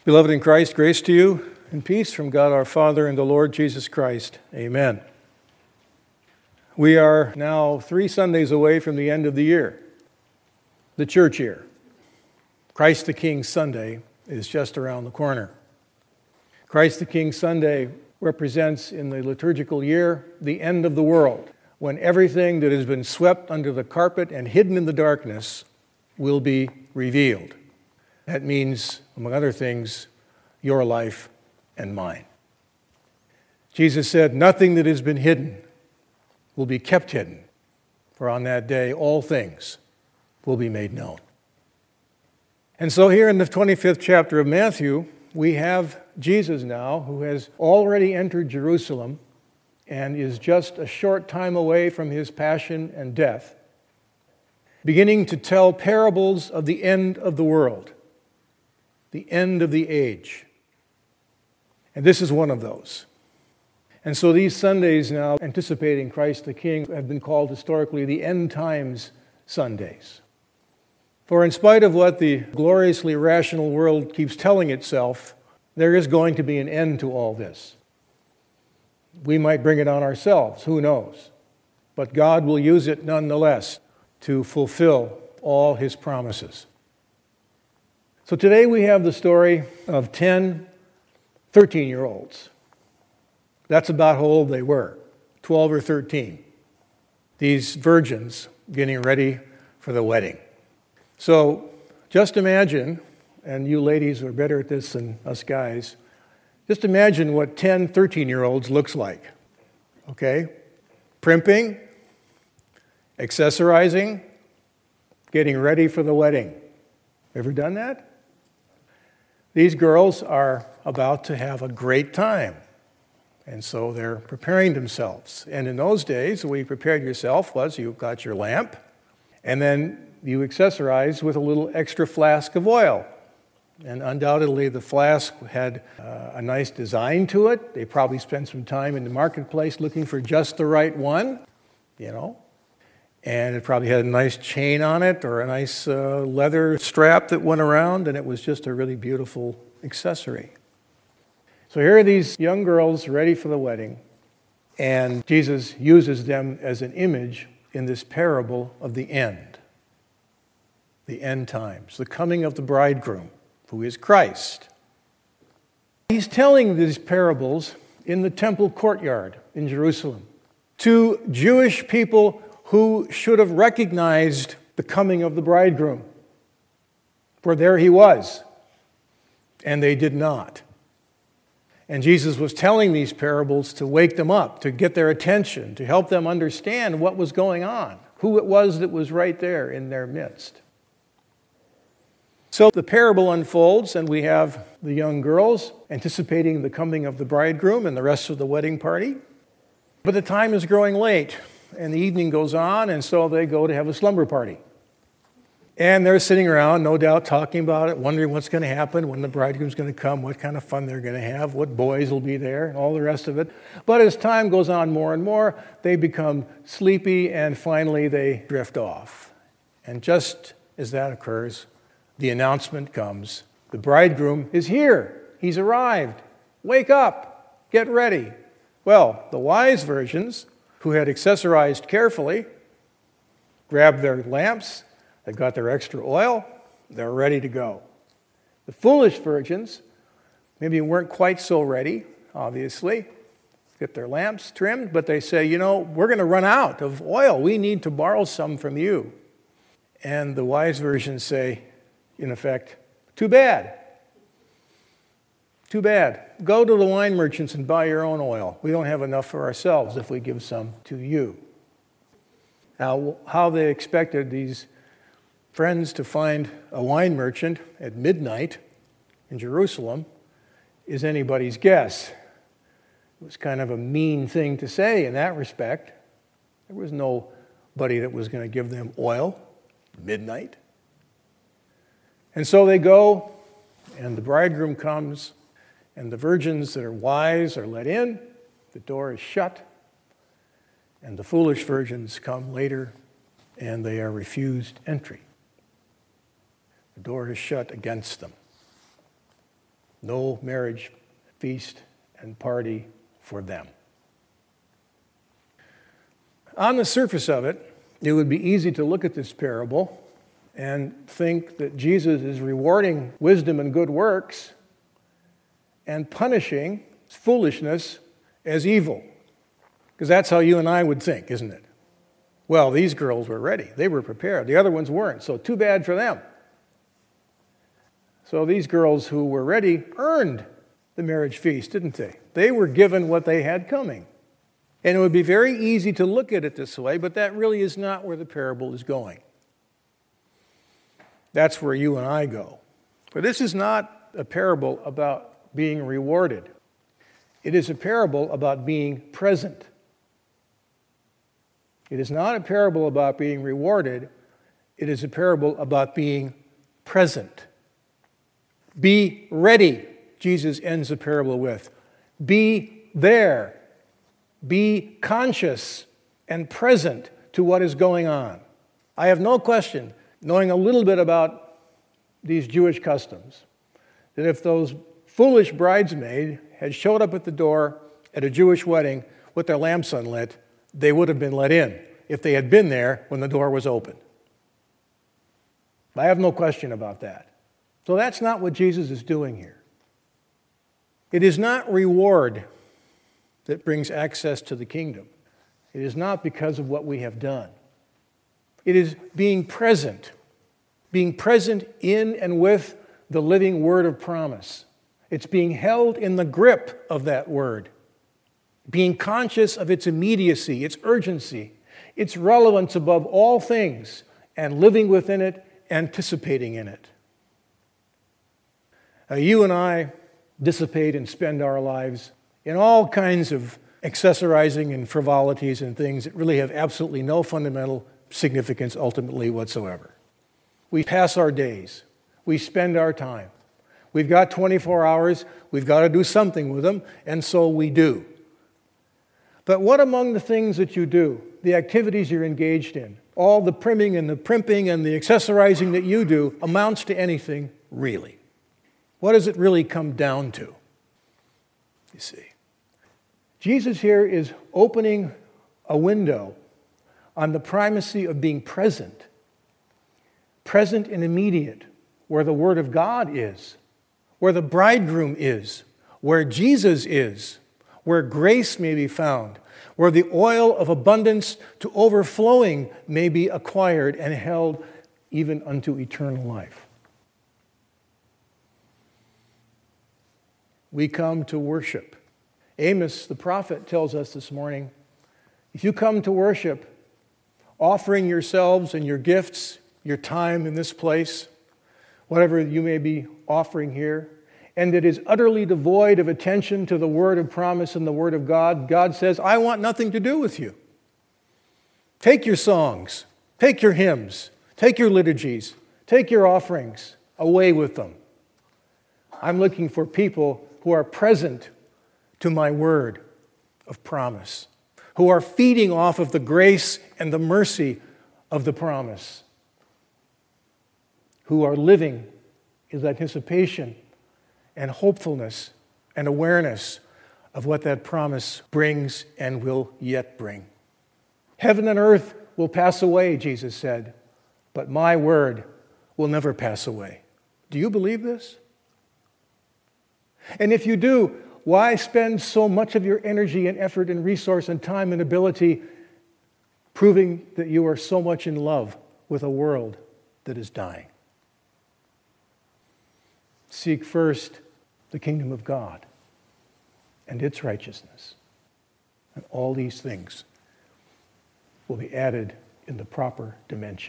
Beloved in Christ, grace to you and peace from God our Father and the Lord Jesus Christ. Amen. We are now 3 Sundays away from the end of the year, the church year. Christ the King Sunday is just around the corner. Christ the King Sunday represents in the liturgical year the end of the world, when everything that has been swept under the carpet and hidden in the darkness will be revealed. That means, among other things, your life and mine. Jesus said, "Nothing that has been hidden will be kept hidden, for on that day all things will be made known." And so here in the 25th chapter of Matthew, we have Jesus now, who has already entered Jerusalem and is just a short time away from his passion and death, beginning to tell parables of the end of the world, the end of the age. And this is one of those. And so these Sundays now, anticipating Christ the King, have been called historically the End Times Sundays. For in spite of what the gloriously rational world keeps telling itself, there is going to be an end to all this. We might bring it on ourselves, who knows? But God will use it nonetheless to fulfill all his promises. So today we have the story of 10 13-year-olds. That's about how old they were, 12 or 13. These virgins getting ready for the wedding. So just imagine, and you ladies are better at this than us guys, just imagine what 10 13-year-olds looks like. Okay? Primping, accessorizing, getting ready for the wedding. Ever done that? These girls are about to have a great time. And so they're preparing themselves. And in those days, the way you prepared yourself was you got your lamp, and then you accessorized with a little extra flask of oil. And undoubtedly, the flask had a nice design to it. They probably spent some time in the marketplace looking for just the right one, And it probably had a nice chain on it or a nice leather strap that went around, and it was just a really beautiful accessory. So here are these young girls ready for the wedding, and Jesus uses them as an image in this parable of the end times, the coming of the bridegroom, who is Christ. He's telling these parables in the temple courtyard in Jerusalem to Jewish people who should have recognized the coming of the bridegroom. For there he was, and they did not. And Jesus was telling these parables to wake them up, to get their attention, to help them understand what was going on, who it was that was right there in their midst. So the parable unfolds, and we have the young girls anticipating the coming of the bridegroom and the rest of the wedding party. But the time is growing late, and the evening goes on, and so they go to have a slumber party. And they're sitting around, no doubt, talking about it, wondering what's going to happen, when the bridegroom's going to come, what kind of fun they're going to have, what boys will be there, and all the rest of it. But as time goes on more and more, they become sleepy, and finally they drift off. And just as that occurs, the announcement comes, the bridegroom is here. He's arrived. Wake up. Get ready. Well, the wise virgins, who had accessorized carefully, grabbed their lamps, they got their extra oil, they're ready to go. The foolish virgins maybe weren't quite so ready, obviously, get their lamps trimmed, but they say, we're going to run out of oil. We need to borrow some from you. And the wise virgins say, in effect, too bad. Too bad. Go to the wine merchants and buy your own oil. We don't have enough for ourselves if we give some to you. Now, how they expected these friends to find a wine merchant at midnight in Jerusalem is anybody's guess. It was kind of a mean thing to say in that respect. There was nobody that was going to give them oil at midnight. And so they go, and the bridegroom comes, and the virgins that are wise are let in, the door is shut, and the foolish virgins come later, and they are refused entry. The door is shut against them. No marriage feast and party for them. On the surface of it, it would be easy to look at this parable and think that Jesus is rewarding wisdom and good works and punishing foolishness as evil. Because that's how you and I would think, isn't it? Well, these girls were ready. They were prepared. The other ones weren't, so too bad for them. So these girls who were ready earned the marriage feast, didn't they? They were given what they had coming. And it would be very easy to look at it this way, but that really is not where the parable is going. That's where you and I go. For this is not a parable about being rewarded. It is a parable about being present. It is not a parable about being rewarded. It is a parable about being present. Be ready, Jesus ends the parable with. Be there. Be conscious and present to what is going on. I have no question, knowing a little bit about these Jewish customs, that if those foolish bridesmaids had showed up at the door at a Jewish wedding with their lamps unlit, they would have been let in if they had been there when the door was open. I have no question about that. So that's not what Jesus is doing here. It is not reward that brings access to the kingdom. It is not because of what we have done. It is being present in and with the living word of promise. It's being held in the grip of that word, being conscious of its immediacy, its urgency, its relevance above all things, and living within it, anticipating in it. You and I dissipate and spend our lives in all kinds of accessorizing and frivolities and things that really have absolutely no fundamental significance ultimately whatsoever. We pass our days. We spend our time. We've got 24 hours. We've got to do something with them, and so we do. But what among the things that you do, the activities you're engaged in, all the primming and the primping and the accessorizing that you do amounts to anything really? What does it really come down to? You see, Jesus here is opening a window on the primacy of being present and immediate, where the Word of God is, where the bridegroom is, where Jesus is, where grace may be found, where the oil of abundance to overflowing may be acquired and held even unto eternal life. We come to worship. Amos, the prophet, tells us this morning, if you come to worship, offering yourselves and your gifts, your time in this place, whatever you may be offering here, and it is utterly devoid of attention to the word of promise and the word of God, God says, I want nothing to do with you. Take your songs, take your hymns, take your liturgies, take your offerings, away with them. I'm looking for people who are present to my word of promise, who are feeding off of the grace and the mercy of the promise, who are living in anticipation and hopefulness and awareness of what that promise brings and will yet bring. Heaven and earth will pass away, Jesus said, but my word will never pass away. Do you believe this? And if you do, why spend so much of your energy and effort and resource and time and ability proving that you are so much in love with a world that is dying? Seek first the kingdom of God and its righteousness, and all these things will be added in the proper dimension.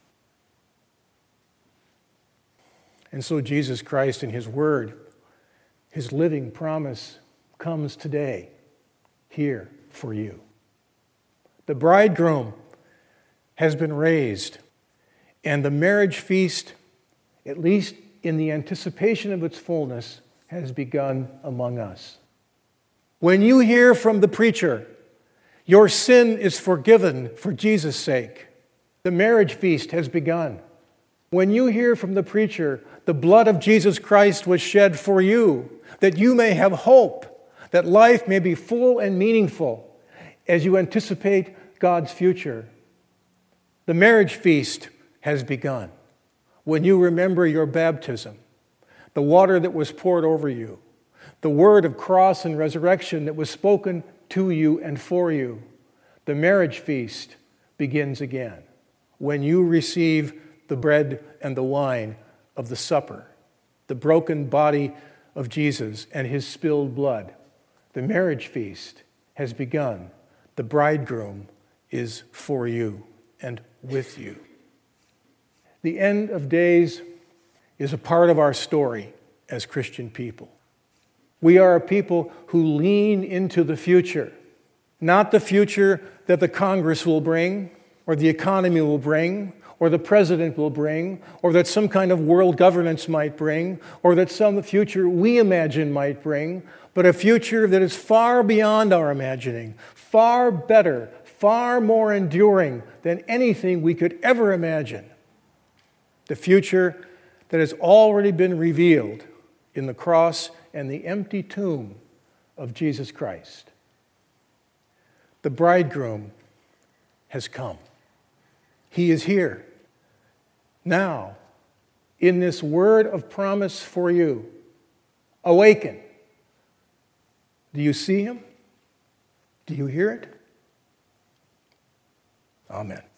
And so Jesus Christ in His Word, His living promise, comes today, here for you. The bridegroom has been raised, and the marriage feast, at least in the anticipation of its fullness, has begun among us. When you hear from the preacher, your sin is forgiven for Jesus' sake, the marriage feast has begun. When you hear from the preacher, the blood of Jesus Christ was shed for you, that you may have hope, that life may be full and meaningful as you anticipate God's future. The marriage feast has begun. When you remember your baptism, the water that was poured over you, the word of cross and resurrection that was spoken to you and for you, the marriage feast begins again. When you receive the bread and the wine of the supper, the broken body of Jesus and his spilled blood, the marriage feast has begun. The bridegroom is for you and with you. The end of days is a part of our story as Christian people. We are a people who lean into the future, not the future that the Congress will bring, or the economy will bring, or the president will bring, or that some kind of world governance might bring, or that some future we imagine might bring, but a future that is far beyond our imagining, far better, far more enduring than anything we could ever imagine. The future that has already been revealed in the cross and the empty tomb of Jesus Christ. The bridegroom has come. He is here. Now, in this word of promise for you, awaken. Do you see him? Do you hear it? Amen.